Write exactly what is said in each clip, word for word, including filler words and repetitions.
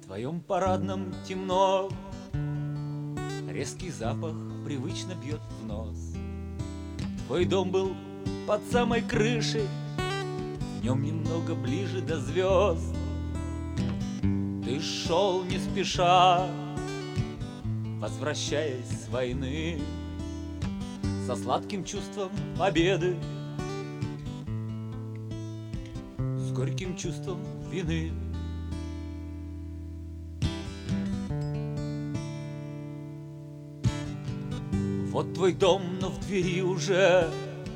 В твоем парадном темно, резкий запах привычно бьет в нос. Твой дом был под самой крышей, в нем немного ближе до звезд. Ты шел не спеша, возвращаясь с войны, со сладким чувством победы, с горьким чувством вины. Вот твой дом, но в двери уже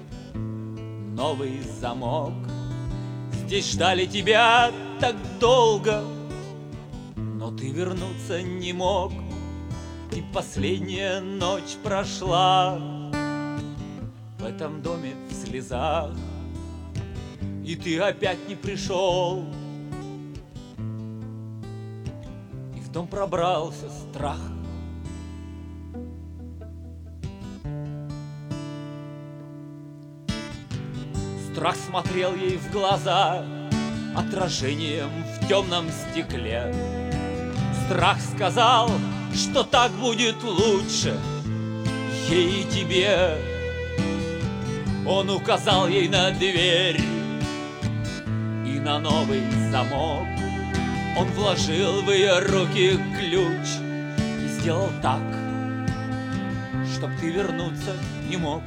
новый замок. Здесь ждали тебя так долго, но ты вернуться не мог. И последняя ночь прошла в этом доме в слезах, и ты опять не пришел, и в дом пробрался страх. Страх смотрел ей в глаза отражением в темном стекле. Страх сказал, что так будет лучше ей и тебе. Он указал ей на дверь и на новый замок. Он вложил в ее руки ключ и сделал так, чтоб ты вернуться не мог.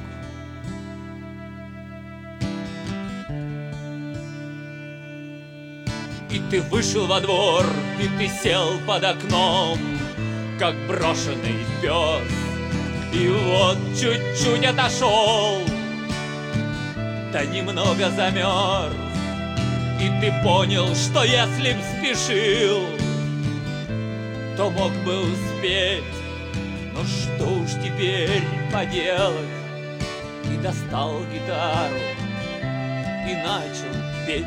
И ты вышел во двор, и ты сел под окном, как брошенный пес. И вот чуть-чуть отошел, да немного замерз. И ты понял, что если б спешил, то мог бы успеть. Но что уж теперь поделать? И достал гитару и начал петь.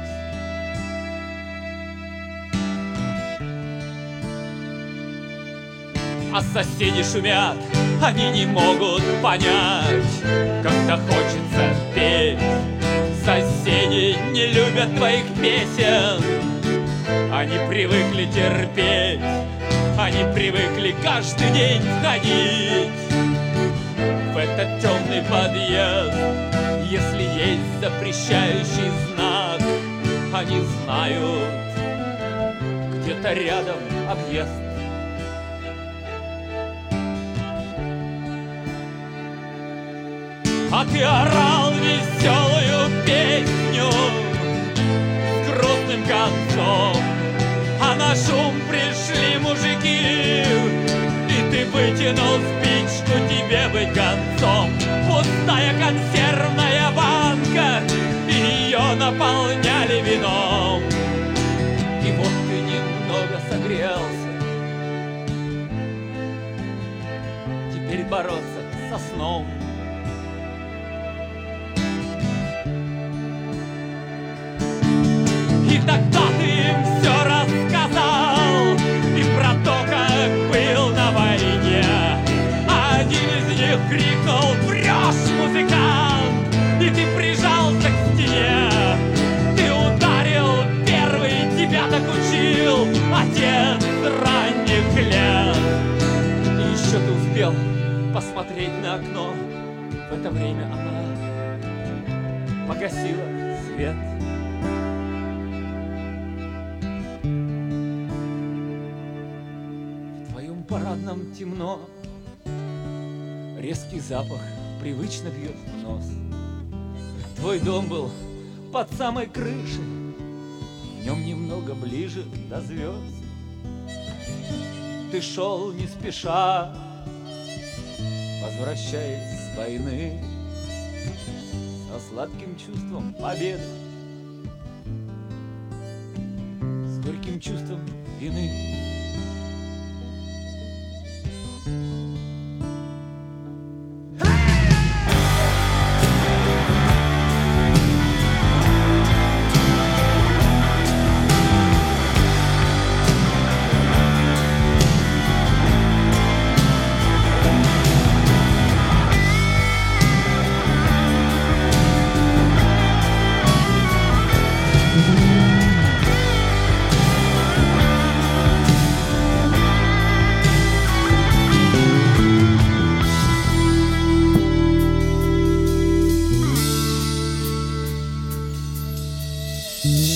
А соседи шумят, они не могут понять, когда хочется петь. Соседи не любят твоих песен, они привыкли терпеть, они привыкли каждый день входить в этот темный подъезд. Если есть запрещающий знак, они знают, где-то рядом объезд. А ты орал веселую песню с грустным концом, а на шум пришли мужики, и ты вытянул спичку, тебе быть концом. Пустая консервная банка, и ее наполняли вином. И вот ты немного согрелся, теперь бороться со сном. И тогда ты им все рассказал, и про то, как был на войне. Один из них крикнул: «Врешь, музыкант!» И ты прижался к стене. Ты ударил первый, тебя так учил отец ранних лет. И еще ты успел посмотреть на окно. В это время она погасила свет. В парадном темно, резкий запах привычно бьет в нос. Твой дом был под самой крышей, в нем немного ближе до звезд. Ты шел не спеша, возвращаясь с войны, со сладким чувством победы, с горьким чувством вины. Thank